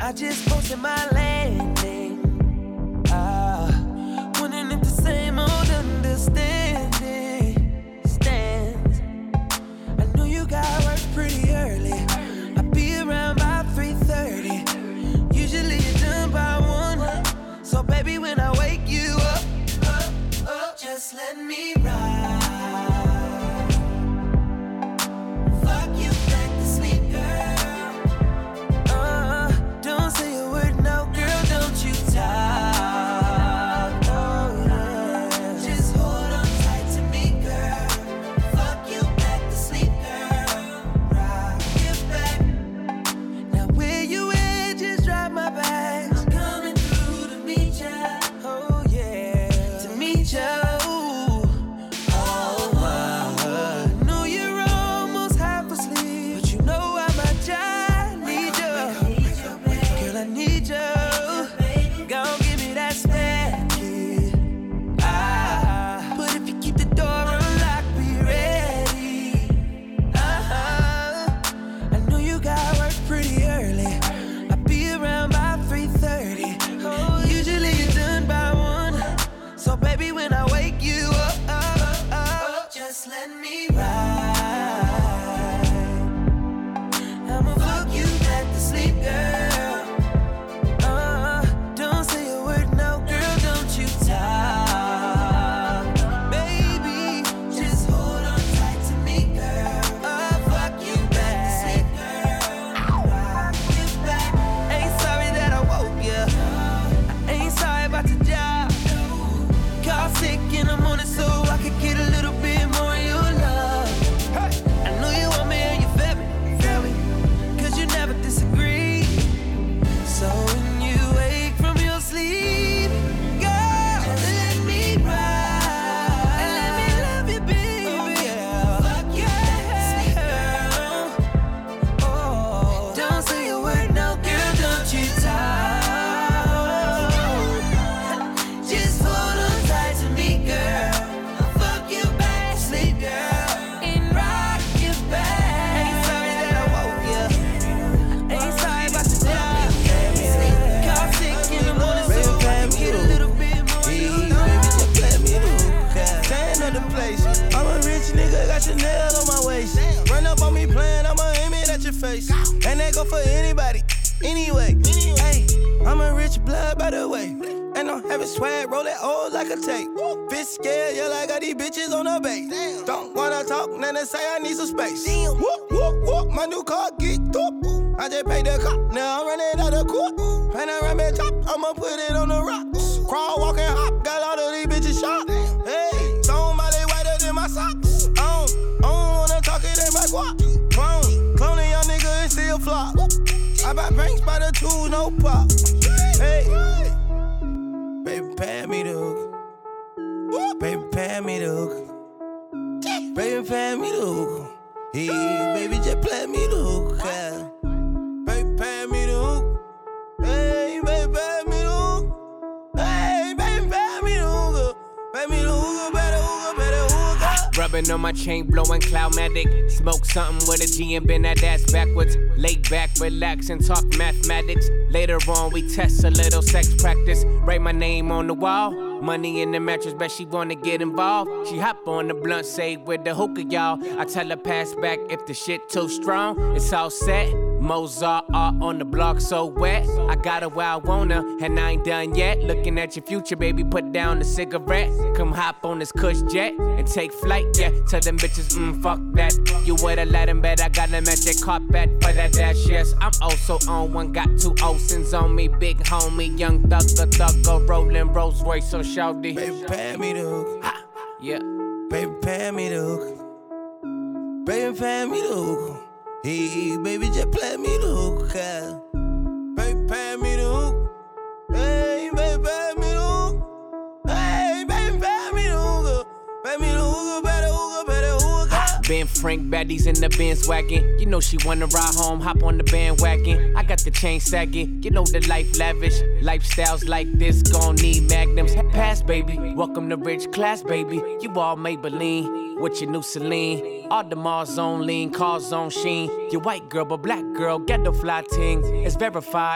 I just posted my landing. Wondering if the same old understanding stands. I know you got work pretty early. I'll be around by 3:30. Usually you're done by 1. So baby, when I wake you up, just let me ride. Fuck you back to sleep, girl. Don't say a word, no, girl, don't you talk. Oh yeah. Just hold on tight to me, girl. Fuck you back to sleep, girl. Rock you back. Now where you at? Just drop my bags. I'm coming through to meet ya. Oh yeah, to meet ya. Let me ride. I'ma fuck you back to sleep, girl. Don't say a word, no, girl, don't you talk. Baby, just hold on tight to me, girl. I'll fuck you back to sleep, girl. Rock you back. Ain't sorry that I woke ya. I ain't sorry about the job. Call sick in the morning so I could get a little bit. Chanel on my waist. Run up on me playing, I'ma aim it at your face. And that go for anybody, anyway. Hey, I'm a rich blood by the way. And I'm having swag, roll that old like a tape. Bitch scared, yeah, I got these bitches on the base. Don't wanna talk, then they say I need some space. Whoop, whoop, whoop, my new car geeked up. I just paid the cop, now I'm running out of court. Panoramic top, I'ma put it on the rocks. Crawl, walk, and hop, got all of these bitches shot. Hey, somebody whiter than my socks. My guap. Cloning young nigga and still flop. I buy banks by the tools, no pop. Hey, baby, pay me the hook. Baby, pay me the hook. Baby, pay me the hook. Hey, baby, just play me the hook. Baby, pay me the hook. Hey, baby, pay me the hook. Hey, baby, pay me the hook. Pay me the hook, better hook, better hook. Rubbing on my chain, blowing Cloudmatic. Smoke something with a G and bend that ass backwards. Lay back, relax, and talk mathematics. Later on, we test a little sex practice. Write my name on the wall. Money in the mattress, bet she wanna get involved. She hop on the blunt, say with the hookah, y'all. I tell her pass back if the shit too strong. It's all set. Mozart art on the block so wet. I got her where I want her, and I ain't done yet. Looking at your future, baby, put down the cigarette. Come hop on this cush jet and take flight, yeah. Tell them bitches, fuck that. You would've let them bet I got a magic carpet for that dash, yes. I'm also on one, got 2 Olsens on me. Big homie, young thugger, rolling Rolls Royce, so shawty. Baby, pay me the hook. Ha, yeah. Baby, pay me the hook. Baby, pay me the hook. Hey, baby, just play me the hook. Baby, pay me the hook. Hey, baby, pay me the hook. Hey, baby, pay me the hook. Pay me the hook, better hook, better hook. Ben Frank, baddies in the Benz wagon. You know she wanna ride home, hop on the bandwagon. I got the chain sagging, you know the life lavish. Lifestyles like this gon' need magnums. Pass, baby, welcome to rich class, baby. You all Maybelline with your new Celine. All the Mars on lean, cars on sheen. You white girl, but black girl, get the fly ting. It's verified.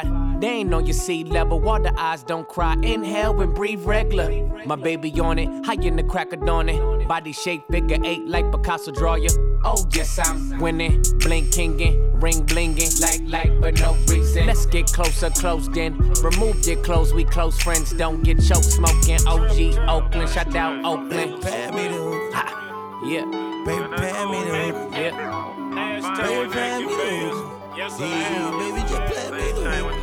They ain't on your sea level, water eyes don't cry. Inhale and breathe regular. My baby on it, high in the crack of dawn it. Body shape figure 8 like Picasso draw ya. Oh yes, I'm winning, blinkingin', ring blingin', like, but no reason. Let's get closer, closed in. Remove your clothes, we close friends. Don't get choked smoking. OG Oakland, shout out Oakland. Pat me the hook. Yeah. Baby, pat me the hook. Yeah. Baby, pat me the hook. Yes, Yeah, baby, just pat me the hook.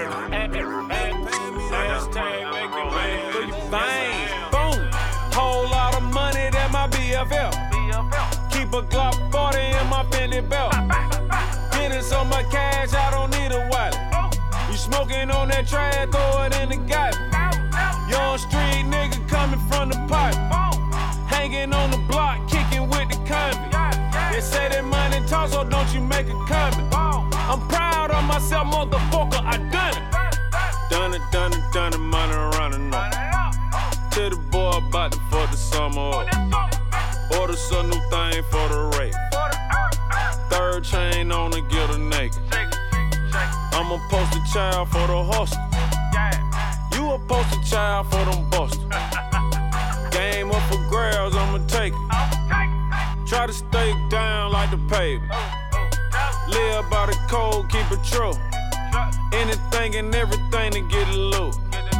Bang, boom. Whole lot of money that my BFL. Keep a Glock 40 in my Fendi belt. Getting so much cash, I don't need a wallet. You smoking on that trash, throw it in the garbage. Young street nigga coming from the pipe. Hanging on the block, kicking with the convict. They say that money talk, so don't you make a comment. I'm proud of myself, motherfucker, I done it. Done it, money running up. Tell the boy about the fuck the summer up. Order some new thing for the rape. Third chain on to get her naked. I'm a poster child for the hustle. You a poster child for them busters. Game up for grabs, I'ma take it. Try to stay down like the pavement. Live by the code, keep it true. Anything and everything to get it loose.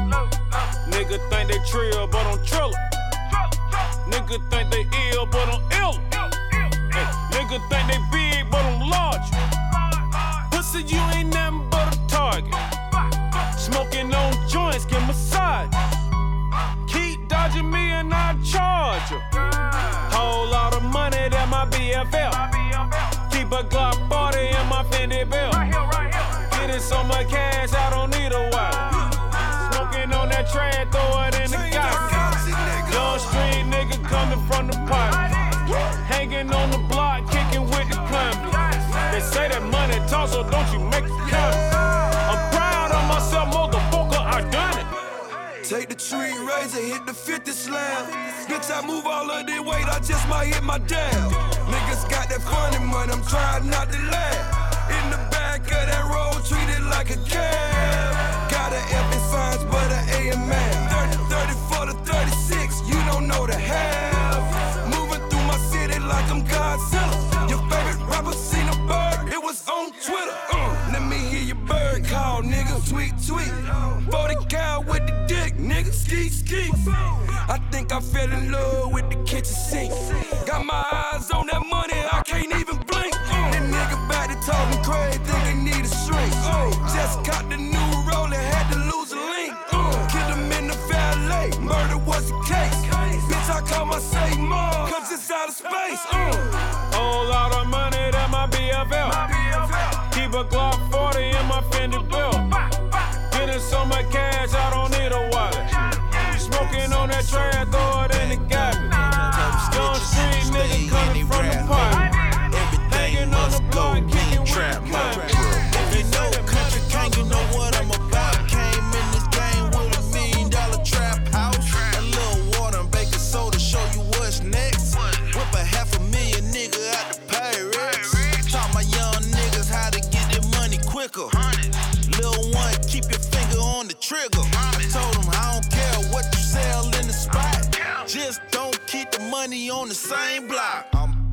Nigga think they trill, but I'm trillin'. Nigga think they ill, but I'm ill. Hey, nigga think they big, but I'm large. Pussy, you ain't nothing but a target. Smoking on joints, get massage. Keep dodging me and I charge you. Whole lot of money that my BFL. Keep a Glock 40 in my Fendi belt. Getting so much cash, I don't need a wallet. Smoking on that trash, throw it in the garbage. Young street nigga coming from the pipe. Hanging on the block, kicking with the convict. They say that money talk, so don't you make it count. I'm proud of myself, motherfucker, I done it. Take the tree razor, hit the 50 slam. Bitch, I move all of this weight, I just might hit my dam. Niggas got that funny money, I'm trying not to laugh. In the back of that road, treated like a cab. Got an F in signs, but an A in math. 30 for the 36, you don't know the half. Moving through my city like I'm Godzilla. Your favorite rapper seen a bird, it was on Twitter. Let me hear your bird call, nigga. Tweet. 40 cal with the dick, nigga. Ski. I think I fell in love with the kitchen sink. Got my eyes on that money, I can't even blink. That nigga back to talking crazy, think he need a shrink. Just got the new roller, had to lose a link. Killed him in the valet, murder was the case. Bitch, I call my say more, cause it's out of space. Whole lot of money that my BFL. Keep a Glock 40 in my Fendi belt. Getting so much cash, I don't need a wallet. You smoking on that trash, throw it in the garbage. Young street nigga coming from the pipe. Hanging on the block, kicking with the convict. They know country king, you know what I'm about. Came in this game with $1 million trap house. A little water and baking soda, show you what's next. Whip a $500,000 nigga out the Pyrex. Taught my young niggas how to get their money quicker. Lil' one, keep your finger on the trigger. I told him I don't care what you sell in the spot. Just don't keep the money on the same block.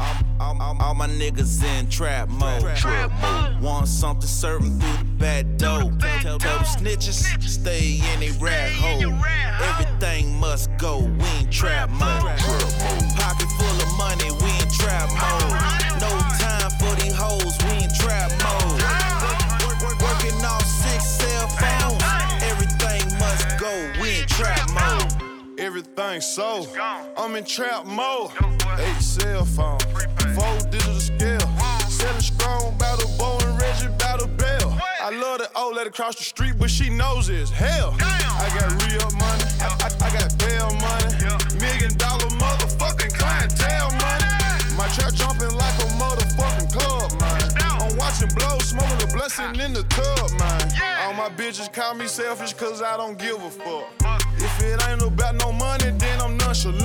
All my niggas in trap mode. Want something, serve 'em through the back door. Tell them snitches, stay in a rat hole. Everything must go, we in trap mode. Pocket full of money, we in trap mode. No time for these hoes, we in trap mode. Working off 6 cell phones. Everything must go, we in trap mode. Everything sold. I'm in trap mode. 8 cell phones, 4 digital scale. Selling strong, battle bow and Reggie, battle bell. I love that old lady across the street, but she knows it's hell. I got real money, I got bail money. $1 million motherfucking clientele money. My trap jumping like a motherfucking club, man. I'm watching blow, smoking a blessing in the tub, man. All my bitches call me selfish, cause I don't give a fuck. If it ain't about no money, then I'm nonchalant.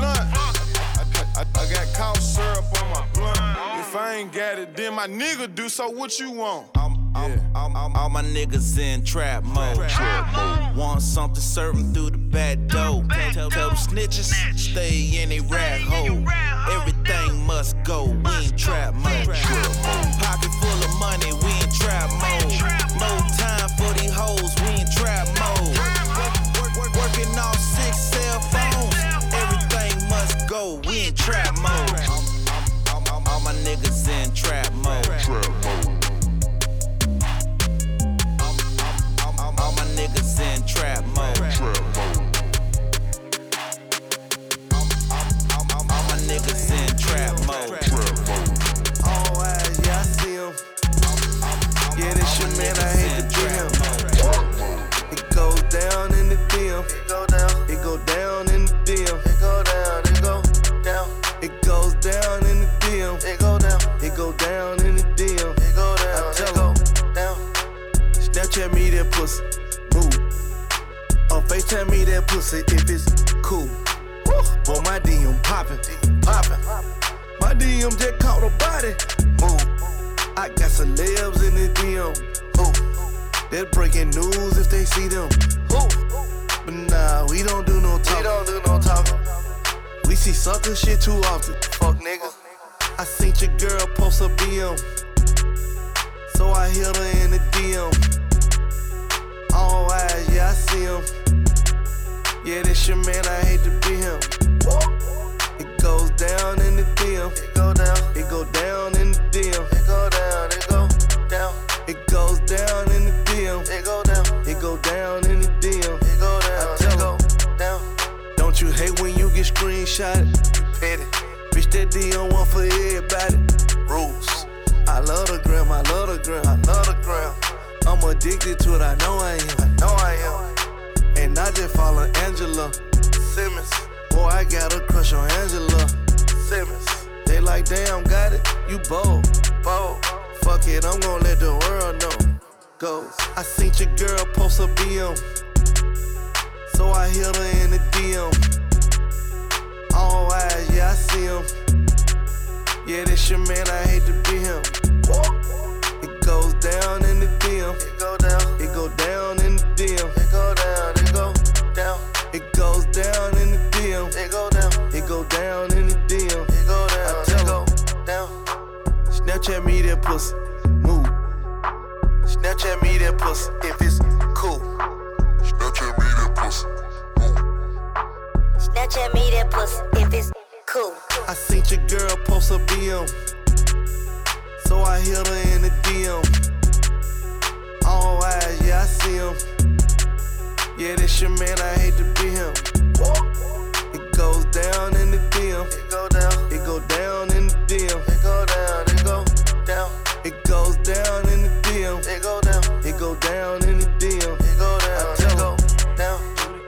I got cough syrup on my blunt. If I ain't got it, then my nigga do, so what you want? All my niggas in trap mode. Want something, serve 'em through the back door. Tell the snitches, stay in a rag hole. Everything must go, we in trap mode. Pocket full of money, we in trap mode. No time for these hoes, we in trap mode. Working off 6 cell phones. Everything must go, we in trap mode. All my niggas in trap mode. All my niggas in trap mode. All my niggas in trap mode. All eyes, yeah, I see him. Yeah, this your man, I hate to be him. It goes down in the DM. It go down. It go down in the DM. It go down. It go down. It goes down in the DM. It go down. It go down in the DM. It go down. I tell him down. Snapchat me that pussy, move. Or FaceTime me that pussy if it's cool. Boy, my DM poppin'. My DM just caught a body, move. I got celebs in the DM, they're breaking news if they see them, But nah, we don't do no talking. We see sucker shit too often, fuck niggas. I seen your girl post a BM, so I hit her in the DM. All eyes, yeah, I see him. Yeah, this your man, I hate to be him. It goes down in the DM. It go down. It go down in the DM. It go down. It go down. It goes down in the DM. It go down. It go down in the DM. It go down. I tell go down. Don't you hate when you get screenshotted? You petty. Bitch, that DM one for everybody. Rules. I love the gram. I love the gram. I love the gram. I'm addicted to it. I know I am. And I just follow Angela Simmons. Boy, I got a crush on Angela Simmons. They like, damn, got it, you bold. Fuck it, I'm gon' let the world know. Goes. I seen your girl post a BM, so I hit her in the DM. All eyes, yeah, I see him. Yeah, this your man, I hate to be him. It goes down in the DM. It go down. It go down in the DM. It go down. It go down. It goes down in the DM. It go down. It go down in the DM. It go down. I tell go down. Snapchat me that pussy, move. Snapchat me that pussy if it's cool. Snapchat me that pussy. Snapchat me that pussy if it's cool. I seen your girl post a BM, so I hit her in the DM. All eyes, yeah, I see him. Yeah, this your man, I hate to be him. It goes down in the DM. It go down. It go down in the DM. It go down. It go down. It goes down in the DM. It go down. It go down in the DM. It go down. I tell go down.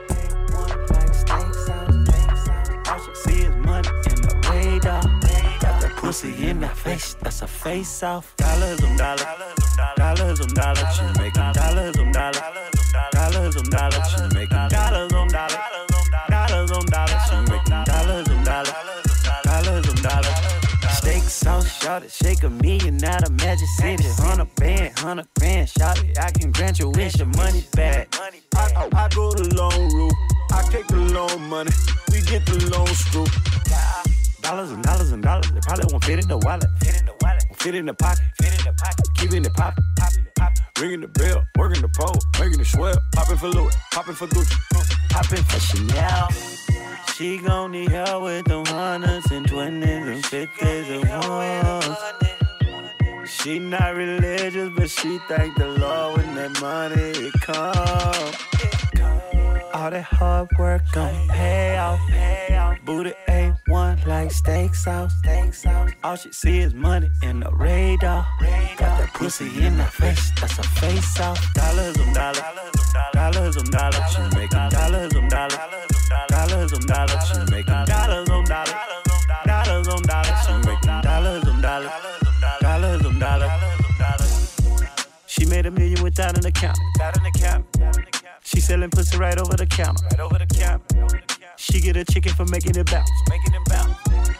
All she see is money in the radar. Got that pussy in her face, that's a face off. Dollars on dollars, dollars on dollars. She making dollars on dollars, dollars on dollars. She making dollars on dollars, dollars on dollars. She making dollars on dollars, dollars on dollars. Steak sauce, shout it, shake $1 million out of Magic City. 100 grand, shout it, I can grant your wish, your money back. I go the long route, I take the long money, we get the long screw. Dollars and dollars and dollars, they probably won't fit in the wallet. Won't fit in the pocket, keeping it poppin'. Ringing the bell, working the pole, making it swell. Poppin' for Louis, poppin' for Gucci, poppin' for Chanel. She gon' need help with them 100s and 20s and 50s and 1s. She not religious, but she thank the Lord when that money it come. All that hard work gon' pay off. Booty A1 like steak sauce. All she see is money in the radar. Got that pussy in her face, that's a face off. Dollars on dollars, dollars on dollars. She making dollars on dollars, dollars on dollars. She making dollars on dollars, dollars on dollars. She making dollars on dollars, dollars on dollars. She made $1 million without an account. She selling pussy right over the counter. She get a chicken for making it bounce. She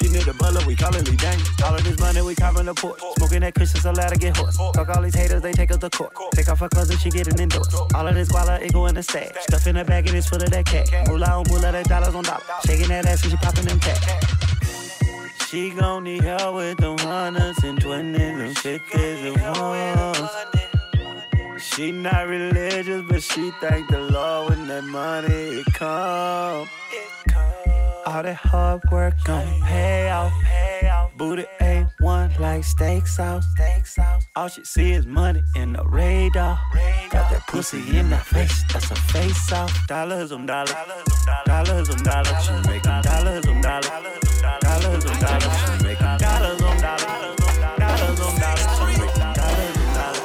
She need the butler, we call it Lee Daniels. All of this money, we copping the porch. Smoking that Christian, so loud to get hoarse. Fuck all these haters, they take us to court. Take off her clothes and she getting endorsed. All of this guala, it go in the stash. Stuff in the bag and it's full of that cash. Moolah on moolah, that dollars on dollars. Shaking that ass and she popping them cash. She gon' need help with them hundreds and twenties and fifties and ones. She not religious, but she thank the Lord when that money it come. All that hard work gon' pay off. Booty A1 like steak sauce. All she see is money in the radar. Got that pussy in her face, that's a face off. Dollars on dollars, dollars on dollars. She making dollars on dollars, dollars on dollars. She making dollars on dollars, dollars on dollars. She making dollars on dollars.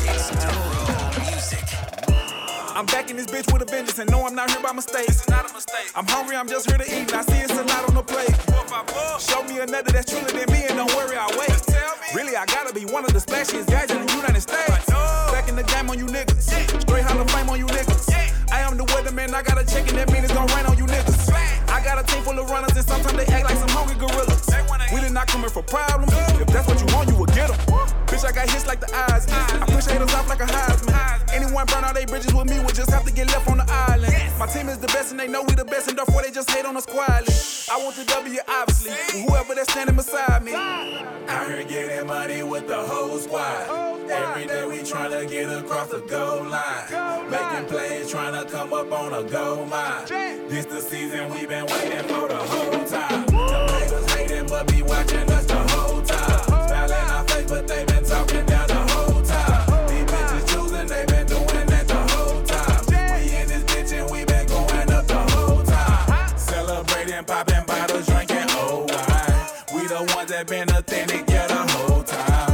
I'm back in this bitch with a vengeance and no, I'm not here by mistake. It's not a mistake. I'm hungry, I'm just here to eat and I see it's a lot on the plate. Show me another that's truer than me and don't worry, I'll wait. Really, I gotta be one of the splashiest guys in the United States. Back in the game on you niggas. Straight Hall of Fame on you niggas. I am the weatherman, I got a check and that mean it's gon' rain on you niggas. I got a team full of runners and sometimes they act like some hungry gorillas. We did not come here for problems. If that's what you want, you will get them. Bitch, I got hits like the eyes. I push haters off like a Heisman. Anyone burn all they bridges with me would just have to get left on the island. My team is the best and they know we the best and therefore they just hate on us quietly. I want the W, obviously, with whoever that's standing beside me. Out here getting money with the whole squad. Every day we tryna get across the goal line. Making plays, tryna come up on a goal mine. This the season we been waiting for the whole time. The niggas hating but be watching us the whole time. Smiling our face but they been talking down the whole time. These bitches choosing, they been doing that the whole time. We in this bitch and we been going up the whole time. Celebrating, popping bottles, drinking old wine. We the ones that been authentic, yeah, the whole time.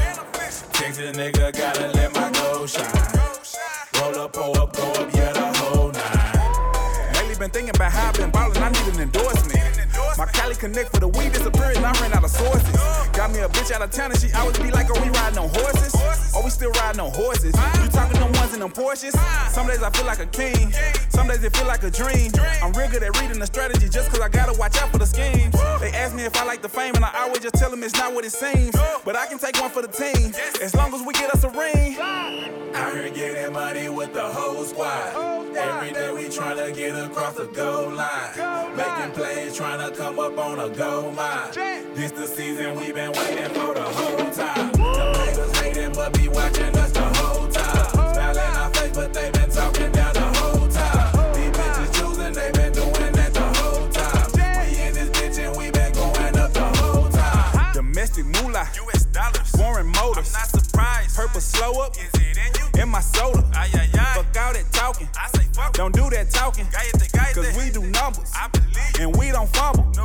Texas nigga gotta let my gold shine. Roll up, pull up, go up, yeah, the whole nine. Lately been thinking about how I've been ballin', I need an endorsement. My Cali Connect for the weed disappeared and I ran out of sources. Got me a bitch out of town and she always be like, are we riding on horses? Or we still riding on horses? You talking them ones in them Porsches? Some days I feel like a king, some days it feel like a dream. I'm real good at reading the strategy just cause I gotta watch out for the schemes. They ask me if I like the fame and I always just tell them it's not what it seems. But I can take one for the team, as long as we get us a ring. Out here getting money with the whole squad. Every day we tryna get across the goal line. Making plays, tryna come up on a goal mine. This the season we been waiting for the whole time. The niggas hating but be watching us the whole time. Smiling our face but they been talking down the whole time. These bitches choosing, they been doing that the whole time. We in this bitch and we been going up the whole time. Domestic moolah, US dollars, foreign motors. I'm not surprised. Purple slow up, is it in you? In my soda. Fuck all that talking. I say fuck. Don't do that talking. Cause we do numbers. I believe. And we don't fumble. No.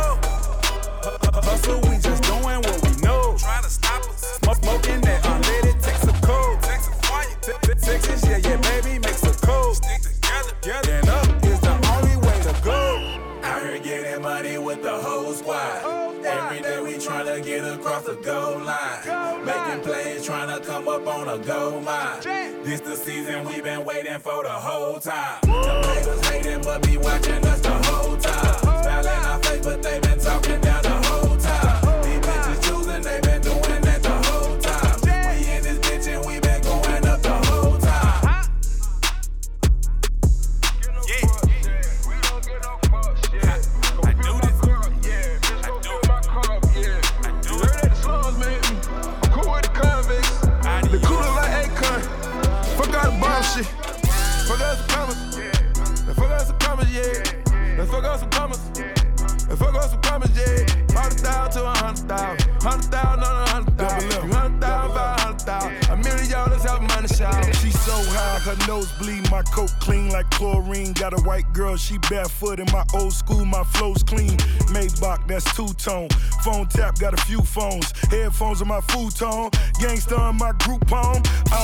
Hustle, we just doing what we know. Trying to stop us. Smoking that unleaded Texas cold. Texas, yeah, baby, makes a cold. Stick together. And up is the only way to go. Out here getting money with the whole squad. Every day we tryna get across the goal line. Making plays, tryna come up on a goal mine. This the season we been waiting for the whole time. The niggas hating but be watching us the whole time. Smiling our face but they been talking down the whole time. These bitches choosing, they been doing that the whole time. We in this bitch and we been going up the whole time. Yeah. Shit. Fuck us some commas. And fuck us some commas, yeah. And fuck us some commas. And fuck us some commas, yeah. 100,000 to 100,000. 100,000 on 100,000. 100,000 for 100,000. $1 million, let's have money shout. She so high, her nose bleed, my coat clean like chlorine. Got a white girl, she barefoot in my old school, my flow's clean. Maybach, that's two-tone. Phone tap, got a few phones. Headphones on my futon. Gangsta on my group home. I don't buy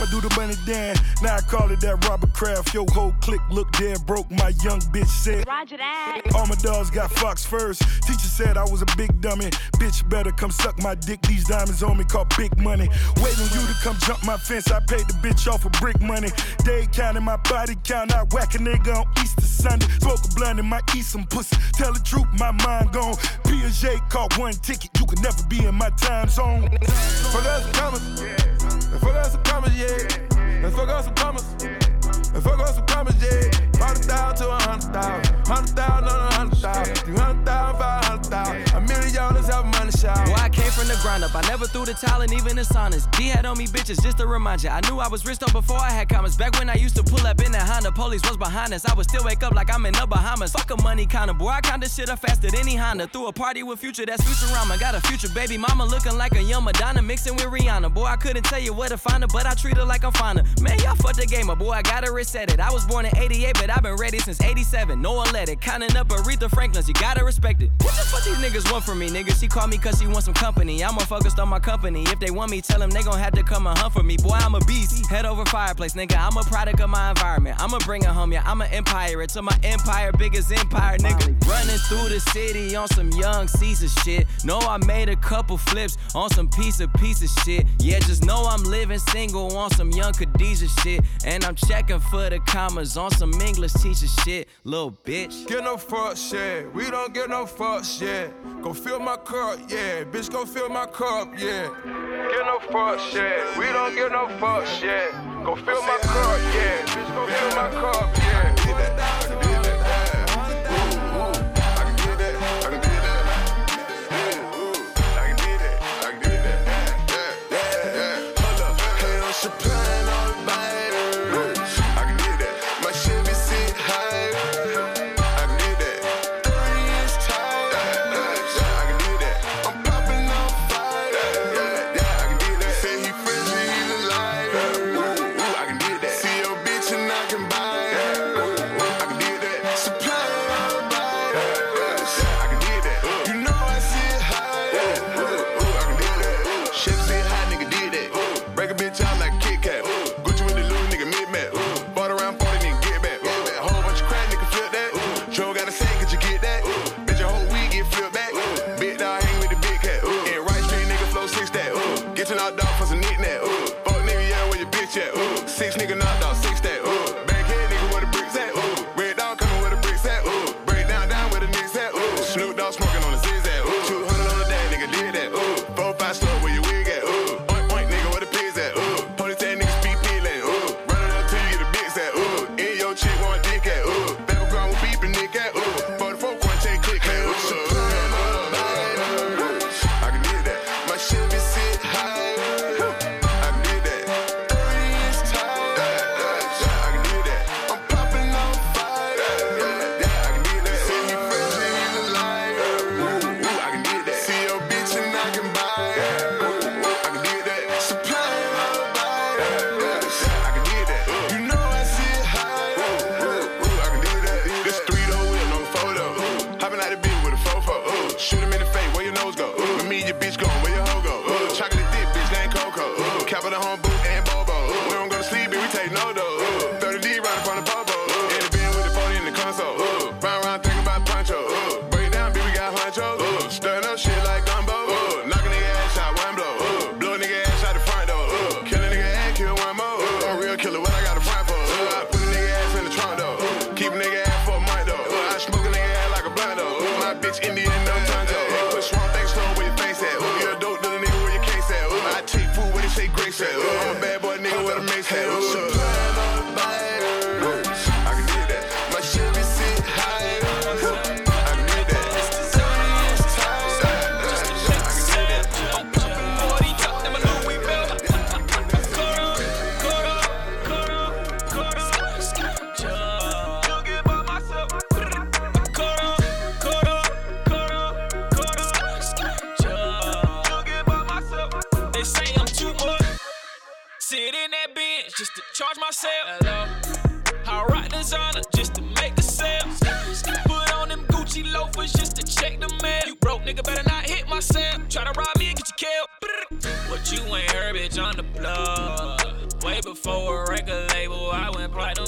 do the money dance. Now I call it that Robert Kraft. Yo, whole clique look dead broke. My young bitch said, Roger that. All my dogs got Fox furs. Teacher said I was a big dummy. Bitch better come suck my dick. These diamonds on me called big money. Waiting on you to come jump my fence. I paid the bitch off for brick money. Day counting my body count. I whack a nigga on Easter Sunday. Smoke a blunt and might eat some pussy. Tell the truth, my mind gone. Piaget caught one ticket. You can never be in my time zone. Fuck us some commas. Fuck us some commas, yeah. Let's fuck us some commas. Let's fuck us some commas, yeah. 40,000 to 100,000. 100,000 on 100,000. 300,000, 500,000. $1 million, let's have a money shower. Boy, I came from the ground up. I never threw the towel in even the saunas. D had on me bitches just to remind ya. I knew I was rich though before I had commas. Back when I used to pull up in that Honda, police was behind us. I would still wake up like I'm in the Bahamas. Fuck a money counter, boy. I count this shit up faster than any Honda. Threw a party with Future, that's Futurama. Got a future baby mama looking like a young Madonna mixing with Rihanna. Boy, I couldn't tell you where to find her, but I treat her like I'm finer. Man, y'all fucked the game up, boy. I gotta reset it. I was born in 88, but I've been ready since 87. No one let it. Counting up Aretha Franklin's, you gotta respect it. What the fuck these niggas want from me, nigga? She called me cause she wants some company. I'm more focused on my company. If they want me, tell them they gon' have to come and hunt for me. Boy, I'm a beast. Head over fireplace, nigga. I'm a product of my environment. I'ma bring it home, yeah. I'm an empire. It's my empire, biggest empire, nigga. Running through the city on some young Caesar shit. Know I made a couple flips on some piece of shit. Yeah, just know I'm living single on some young Khadijah shit. And I'm checking for the commas on some English teacher shit, little bitch. Get no fucks, yeah. We don't get no fucks, yeah. Go fill my cup, yeah. Bitch, go fill my cup, yeah. Get no fucks, yeah. We don't get no fucks, yeah. Go fill my cup, yeah. Bitch, go fill my cup, yeah. I can do that. I can do that.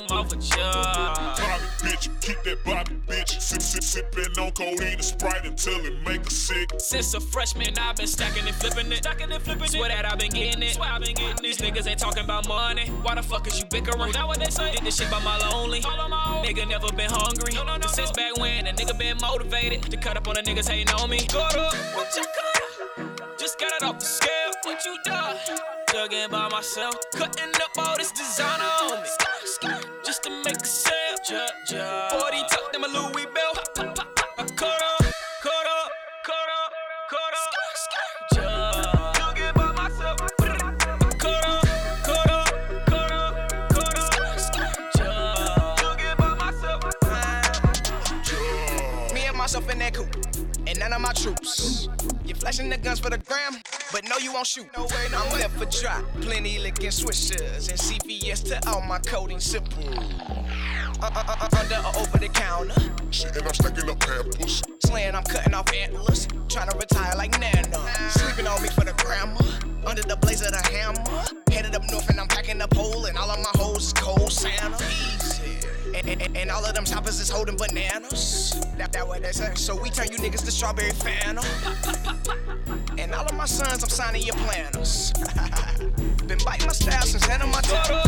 I'm off with ya. Bobby, bitch, keep that Bobby, bitch. Sippin' on codeine and Sprite until it make her sick. Since a freshman, I've been stacking and flipping it. Swear that I've been getting it. These niggas ain't talking about money. Why the fuck is you bickering? That what they say. Did this shit by my lonely. Nigga never been hungry. Since back when, a nigga been motivated to cut up on the niggas hating on me. Got up, what you cut? Just got it off the scale. What you done? Jugging by myself, cutting up all this designer on me. Just to make a sale. 40 tucked in my Louis belt. I cut up. Jugging by myself. Cut up. Jugging by myself. Me and myself in that coupe, and none of my troops. You flashing the guns for the gram, but no, you won't shoot. No way, no I'm left for drop. Plenty licking swishers and CVS to all my codeine simple. Under or over the counter. Shit, and I'm stacking up pampers. Slaying, I'm cutting off antlers. Trying to retire like Nana. Sleeping on me for the grandma. Under the blaze of the hammer. Headed up north and I'm packing the pole. And all of my hoes is cold Santa. Easy. And all of them choppers is holding bananas. That what they say. So we turn you niggas to strawberry Fanta. And all of my sons, I'm signing your planners. Been biting my style since head on my toe.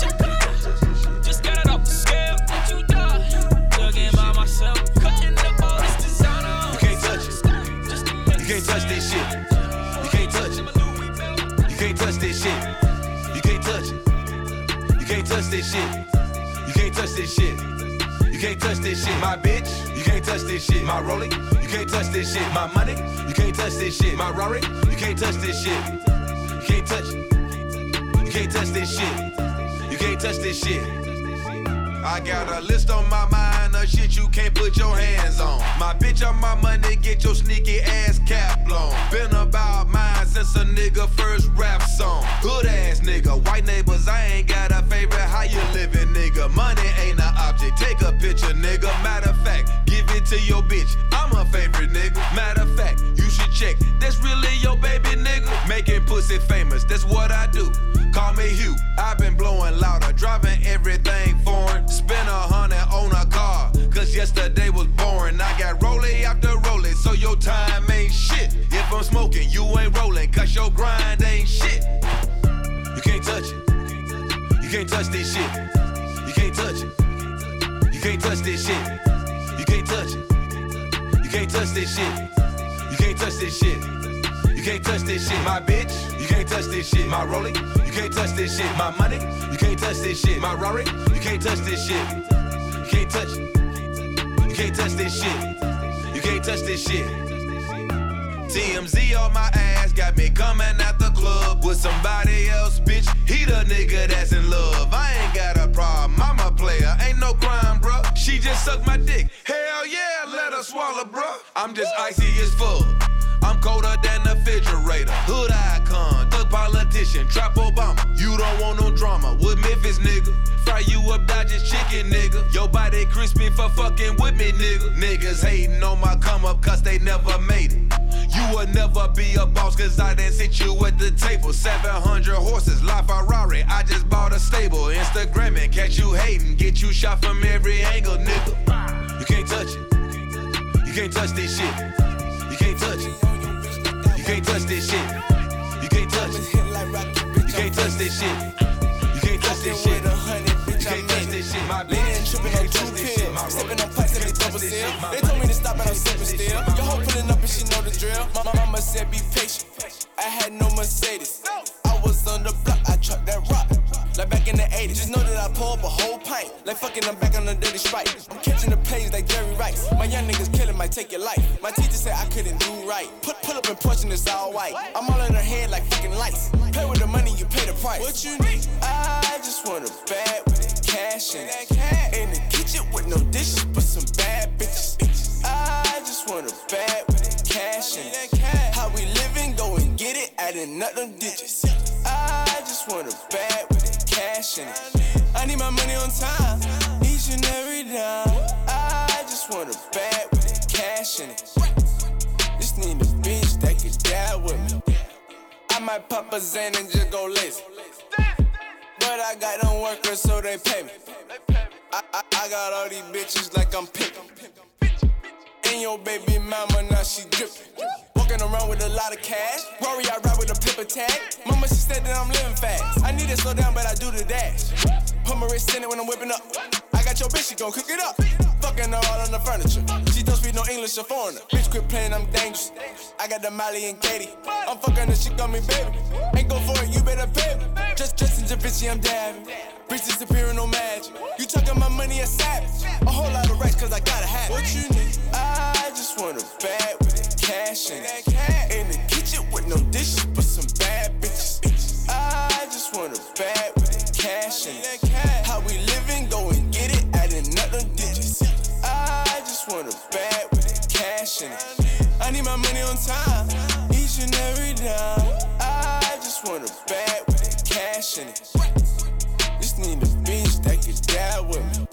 Just got it off the scale. What you done? Jugging by myself. Cutting up all this designer. You can't touch it. You can't touch this shit. You can't touch it. You can't touch this shit. You can't touch it. You can't touch this shit. You can't touch this shit. You can't touch this shit. My bitch, you can't touch this shit. My Rollie, you can't touch this shit. My money, you can't touch this shit. My Rory, you can't touch this shit. You can't touch it. You can't touch this shit. You can't touch this shit. I got a list on my mind of shit you can't put your hands on. My bitch on my money, get your sneaky ass cap blown. Been about mine since a nigga first rap song. Hood ass nigga, white neighbors, I ain't got a favorite. How you living, nigga? Money ain't an object. Take a picture, nigga. Matter of fact, give it to your bitch. I'm her favorite, nigga. Matter of fact, you should check. That's really your baby, nigga. Making pussy famous, that's what I do. Call me Hugh. I've been blowing louder, driving everything foreign. Spend 100 on a car, cause yesterday was boring. I got rollie after rollie, so your time ain't shit. If I'm smoking, you ain't rolling, cause your grind ain't shit. You can't touch it. You can't touch this shit. You can't touch it. You can't touch this shit. You can't touch it. You can't touch this shit. You can't touch this shit. You can't touch this shit. My bitch, you can't touch this shit. My Rollie, you can't touch this shit. My money, you can't touch this shit. My Rory, you can't touch this shit. You can't touch it. You can't touch this shit. You can't touch this shit. TMZ on my ass got me coming at the club with somebody else, bitch. He the nigga that's in love. I ain't got a problem. I'm a player. Ain't no crime, bruh. She just sucked my dick. Hell yeah, let her swallow, bruh. I'm just icy as fuck. I'm colder than the refrigerator. Hood icon, thug politician, trap Obama. You don't want no drama with Memphis, nigga. Fry you up, Dodgers chicken, nigga. Your body crispy for fucking with me, nigga. Niggas hating on my come up cause they never made it. You will never be a boss cause I done sit you at the table. 700 horses, La Ferrari, I just bought a stable. Instagramming, catch you hating, get you shot from every angle, nigga. You can't touch it. You can't touch this shit. You can't touch it. You can't touch this shit. You can't touch it. You can't touch this shit. You can't touch this shit. You can't touch this shit. My bitch. Tripping on 2 pills. Sipping on pipes every double seal. They told me to stop and I'm sipping still. Your hoe pulling up and she know the drill. My mama said be patient. I had no Mercedes. I was on the block. I trucked that rock. Like back in the 80s. Just know that I pull up a whole pint. Like fucking I'm back on the dirty Sprite. I'm catching the plays like Jerry Rice. My young niggas killing might take your life. My teacher said I couldn't do right. Pull up and punch and it's all white. I'm all in her head like fucking lights. Pay with the money, you pay the price. What you need? I just want a bag with the cash in it. In the kitchen with no dishes, but some bad bitches. I just want a bag with the cash in it. How we living, go and get it, adding up them digits. I just want a bag with the cash in it. I need my money on time, each and every dime. I just want a bag with the cash in it. Just need a bitch that could die with me. I might pop a Xan and just go lazy. But But I got them workers, so they pay me. I got all these bitches like I'm pimpin'. And your baby mama, now she drippin'. Walking around with a lot of cash. Rory, I ride with a pepper tag. Mama, she said that I'm living fast. I need to slow down, but I do the dash. Put my wrist in it when I'm whipping up. I got your bitch, she gon' cook it up. Fucking her all on the furniture. She don't speak no English or foreigner. Bitch, quit playing, I'm dangerous. I got the Molly and Katie. I'm fucking her, she got me, baby. Ain't go for it, you better pay me. Just in Da Vinci, I'm dabbing. Bitch disappearing, no magic. You talking my money, a savage. A whole lot of rights, cause I gotta have it. What you need? I just want a bag with the cash in it. In the kitchen with no dishes, but some bad bitches. I just want a bag with the cash in it. How we living, go and get it, adding up the digits. I just want a bag with the cash in it. I need my money on time, each and every dime. I just want a bag with the cash in it. Just need a bitch that could die with me.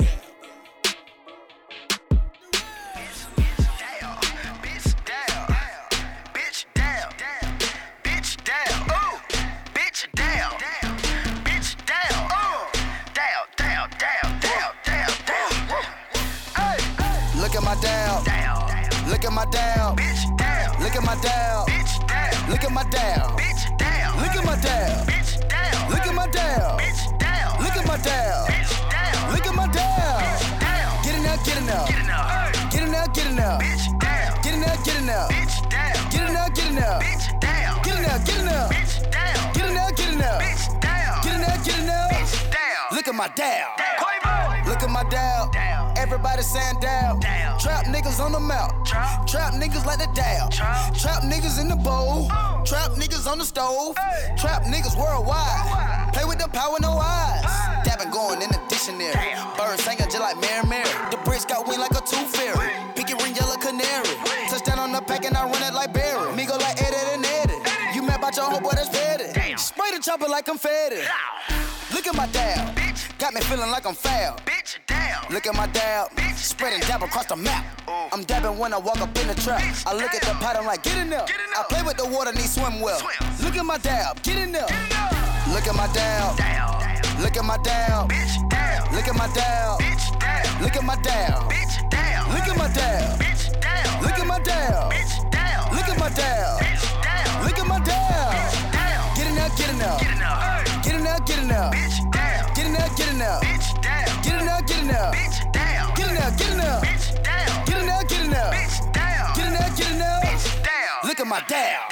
Look at my down. Look at my down. Look at my down. Look at my down. Look at my down. Look at my down. Look at my down. Look at my down. Get in there, get in there. Get in there, get in there. Get in there, get in there. Get in there, get in there. Get in there, get in there. Get in there, get in there. Get in there, get in there. Look at my down. Look at my down. Everybody saying down. Trap niggas on the mouth. Trap niggas like the down. Trap niggas in the bowl. Trap niggas on the stove. Trap niggas worldwide. Play with the power, no eyes. Dabbing going in the dictionary. Birds singing just like Mary Mary. The bricks got wing like a tooth fairy. Pinky ring, yellow canary. Touchdown on the pack and I run it like Barry. Me go like Eddie and Eddie. You mad about your homeboy that's petty. Spray the chopper like confetti. Look at my dab. Got me feeling like I'm foul. Look at my dab. Spreading dab across the map. I'm dabbing when I walk up in the trap. I look at the pot, I'm like, get in there. I play with the water, need swim well. Look at my dab. Get in there. Look at my dab. Look at my dab. Look at my dab. Look at my dab. Look at my dab. Look at my dab. Look at my dab. Look at my dab. Get in there, get in there. Get in there, get in there. Get in there, get in there. Get in there, get in there. Get in there, get in there. Get in there, get in there. Get in there, get in there. Look at my dab.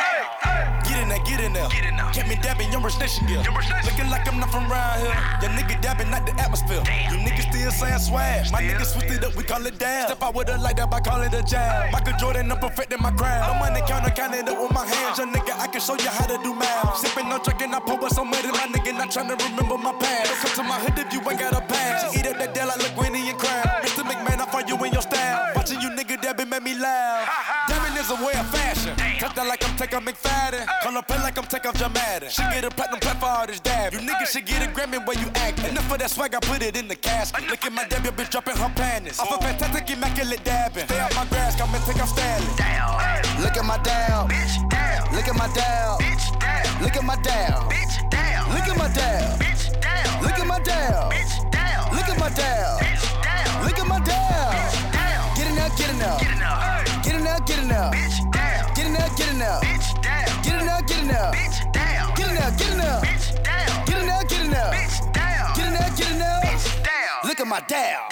Get in there, get in there. Kept me dabbing, young rich nation gear. Looking like I'm not from around here. Your nigga dabbing, not the atmosphere. You niggas still saying swag. My niggas switched it up, we call it dab. Step out with a light up, I call it a jab. Michael Jordan, I'm perfecting my craft. No money counter, counting up with my hands. Young nigga, I can show you how to do math. Sipping on drinking, I pour some money. My nigga not trying to remember my past. Don't come to my hood if you ain't got a pass. She eat up that deal like Linguini and crab. Mr. McMahon, I find you in your style. Watching you nigga dabbing made me laugh. Dabbing is a way of fashion. Touch that like I'm taking McFadden. Call her play like I'm taking Jamadin. She get a platinum plaque for all this dab. You niggas should get a Grammy where you act. Enough of that swag, I put it in the casket. Look at my dab, your bitch dropping her panties. Off a fantastic, immaculate dabbing. Stay out my grass, come and take off Stanley. Look at my dab. Look at my dab. Look at my dab. Look at my dab. Look at my dab. Look at my dab. Look at my dab. Get in there, get in there. Get in there, get in there. Get in there, get in there. Get in there, get in there. Get in there, get in there. Get in there, get in there. Get in there, get in there. Look at my dab.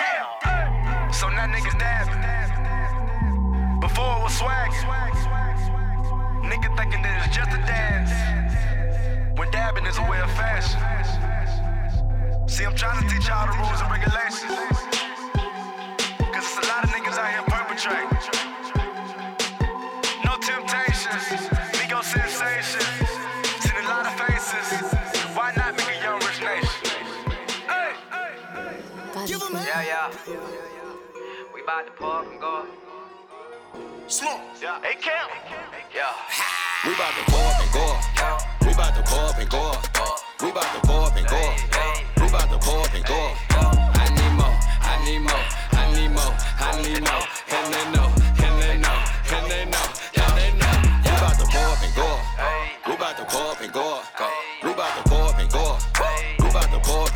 So now niggas dabbing. Before it was swag. Nigga thinking that it's just a dance. When dabbing is a way of fashion. See, I'm trying to teach y'all the rules and regulations. Cause it's a lot of niggas out here perpetrating. No temptations, Migo sensation. Seen a lot of faces. Why not make a young rich nation? Hey, Give 'em Yeah, yeah. We bout to pull up and go. Slow. Yeah. Hey, Cam. Yeah. We bout to pull up and go. We bout to pull up and go. We bout to pull up and go. We bout to pull up and go. I need more. I need more. I need more. I need more. And they know. And they know. And they know. And they know. We bout to pull up and go. We bout to pull up and go. We bout to pull up and go. We bout to pull up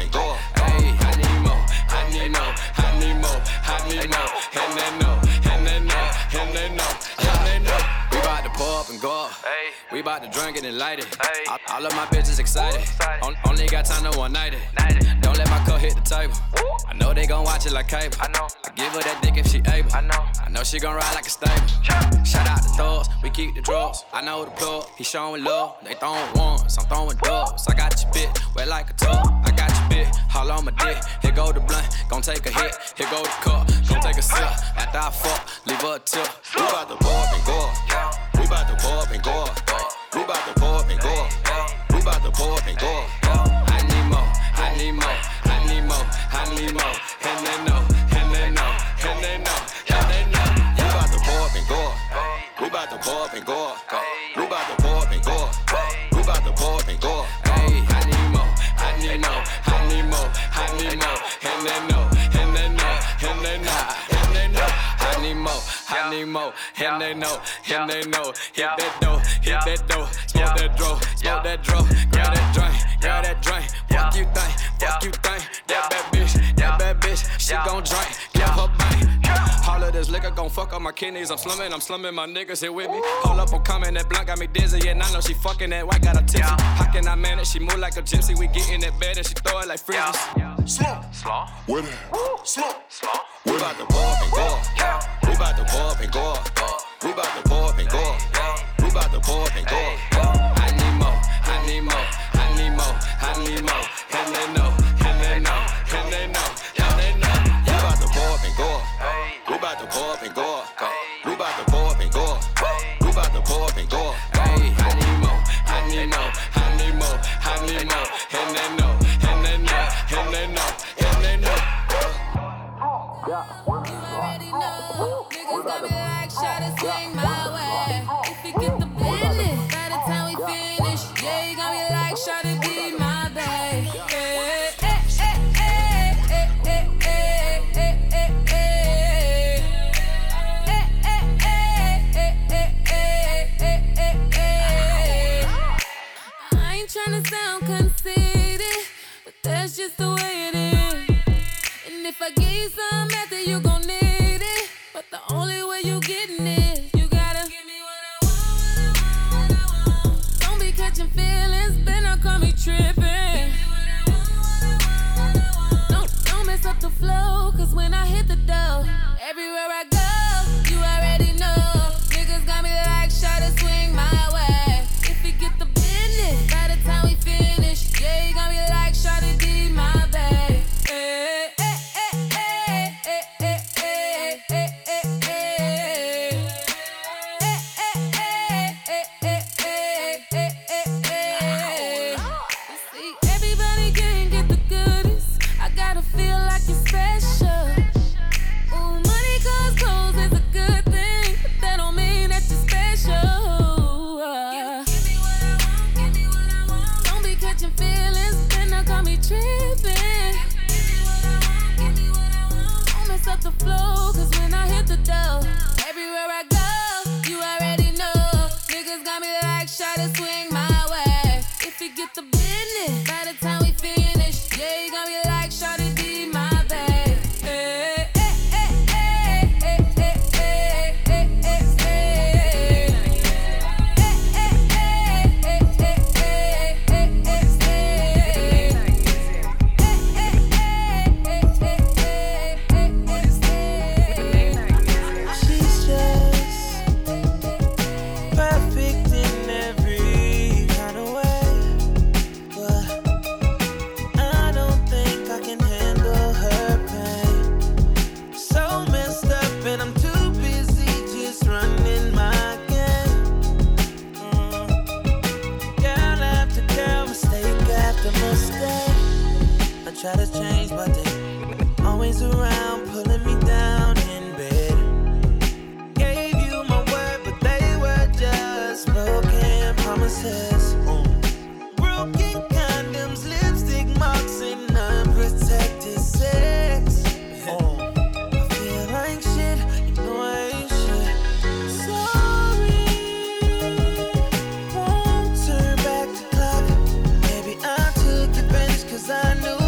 about to drink it and light it. All of my bitches excited. Only got time to one night it. Don't let my cup hit the table. I know they gon' watch it like cable. I give her that dick if she able. I know she gon' ride like a stable. Shout out the thugs, we keep the drugs. I know the plug, he showing love. They throwing ones, I'm throwing dubs. I got your bitch, wet like a tub. I got your bitch, all on my dick. Here go the blunt, gon' take a hit. Here go the cup, gon' take a sip. After I fuck, leave her a tip. We bout to pour up and go up. We bout to pour up and go up. We bout to pour up and go up. We bout to pour up and go up. I need more, I need more, I need more, I need more. And they know, and they know, and they know, and they know. We bout to pour up and go up. We bout to pour up and go up. We bout to pour up and go up. We bout to pour up and go up. Hey, I need more, I need more, I need more, I need more. And they know, and they know, and they know, and they know. I need more, I need more, and they know, and they know. Hit that dough, smoke that dro, smoke that dro. Grab that drink, fuck you think, that bad bitch, she gon' drink, give her bang. All of this liquor gon' fuck up my kidneys. I'm slumming my niggas here with me. Hold up, I'm coming, that blunt got me dizzy, and I know she fucking that white, got a tipsy. How can I manage? She move like a gypsy. We get in that bed and she throw it like frisbees. Slaw, with it. Slaw. We bout to pour up and go up. We bout to pour up and go up. We bout to pour up and go up. We bout to pour up and go up. I need more, I need more, I need more, I need more. And they know, and they know, and they know, and they know. We bout to pour up and go up. We bout to pour up and go up. We bout to pour up and go up. We bout to pour up and go up. Hey, I need more, I need more, I need more, I need more. And they know, and they know, and they know, and they know. You already know, niggas got me like shot and swing my way. If you get the business, by the time we finish, yeah, you got me like shot and be my babe. I ain't tryna sound conceited, but that's just the way it is. And if I give you some method, you gon' need it. But the only way you getting it, you gotta give me what I want. Don't be catching feelings, better call me trippin'. Don't mess up the flow, cause when I hit the dough, everywhere I go, you already know. Niggas got me like shot and swing my way. If we get the business, by the time we finish, yeah, you got me like shot and be my babe. The flow, cause when I hit the dough, everywhere I go, you already know. Niggas got me like shot and swing my way. If you get the business, by the time we finish, yeah, you got me like shot and be my babe. Try to change, but they always around, pulling me down in bed. Gave you my word, but they were just broken promises. Broken condoms, lipstick marks, and unprotected sex. I feel like shit, you know I ain't shit. Sorry, won't turn back the clock. Maybe I took advantage 'cause I knew.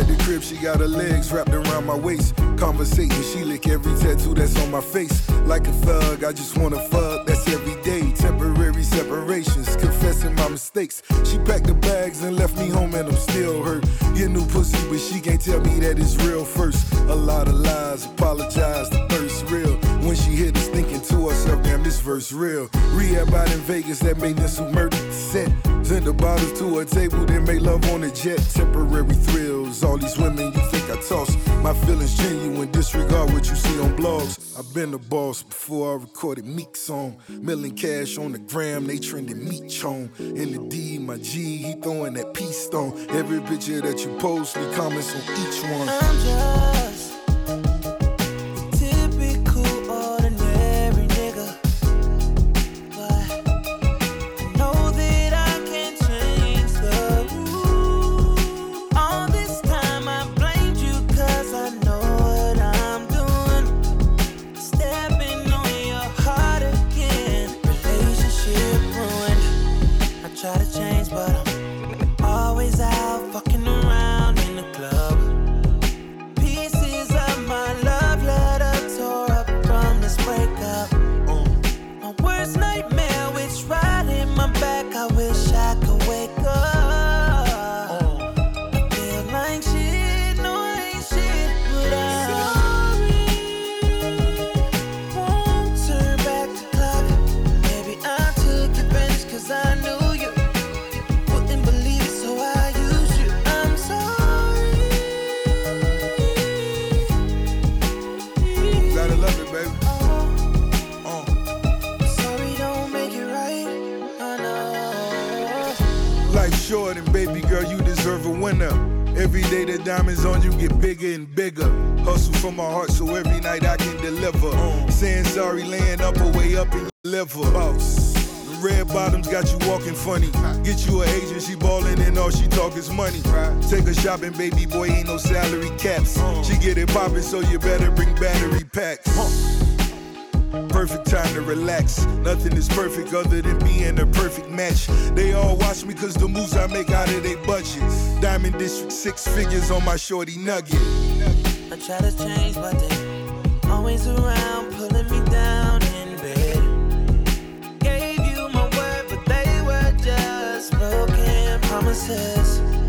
At the crib, she got her legs wrapped around my waist. Conversating, she lick every tattoo that's on my face. Like a thug, I just wanna fuck, that's every day. Temporary separations, confessing my mistakes. She packed the bags and left me home and I'm still hurt. Get new pussy, but she can't tell me that it's real first. A lot of lies, apologize, the thirst real. When she hit us thinking to herself, damn, this verse real. Rehab out in Vegas, that maintenance who murdered the set. Send the bottles to her table, then make love on a jet. Temporary thrills, all these women you think I toss. My feelings genuine, disregard what you see on blogs. I've been the boss before I recorded Meek's song. Million cash on the gram, they trending meat chone. In the D, my G, he throwing that peace stone. Every picture that you post, leave comments on each one. I'm just typical ordinary nigga, but I know that I can change the rules. All this time I blamed you 'cause I know what I'm doing. Stepping on your heart again, relationship ruined. I try to change but I'm always out fucking around in the club. Pieces of my love letter tore up from this breakup. My worst nightmare, it's right in my back. I wish I could wake up. I feel like shit, no I ain't shit, but I'm sorry. Won't turn back the clock. Maybe I took advantage 'cause I knew you wouldn't believe it, so I used you. I'm sorry. Gotta love it, baby. Sorry don't make it right. I know. Life's short and baby girl, you deserve a winner. Every day the diamonds on you get bigger and bigger. Hustle from my heart so every night I can deliver. Saying sorry, laying up or way up in your liver. Boss. Red bottoms got you walking funny. Get you an agent, she ballin' and all she talk is money. Take her shopping, baby boy, ain't no salary caps. She get it poppin', so you better bring battery packs. Perfect time to relax. Nothing is perfect other than being a perfect match. They all watch me 'cause the moves I make out of their budget. Diamond District 6 figures on my shorty nugget. I try to change, but they always around, pulling me down in bed. Gave you my word, but they were just broken promises.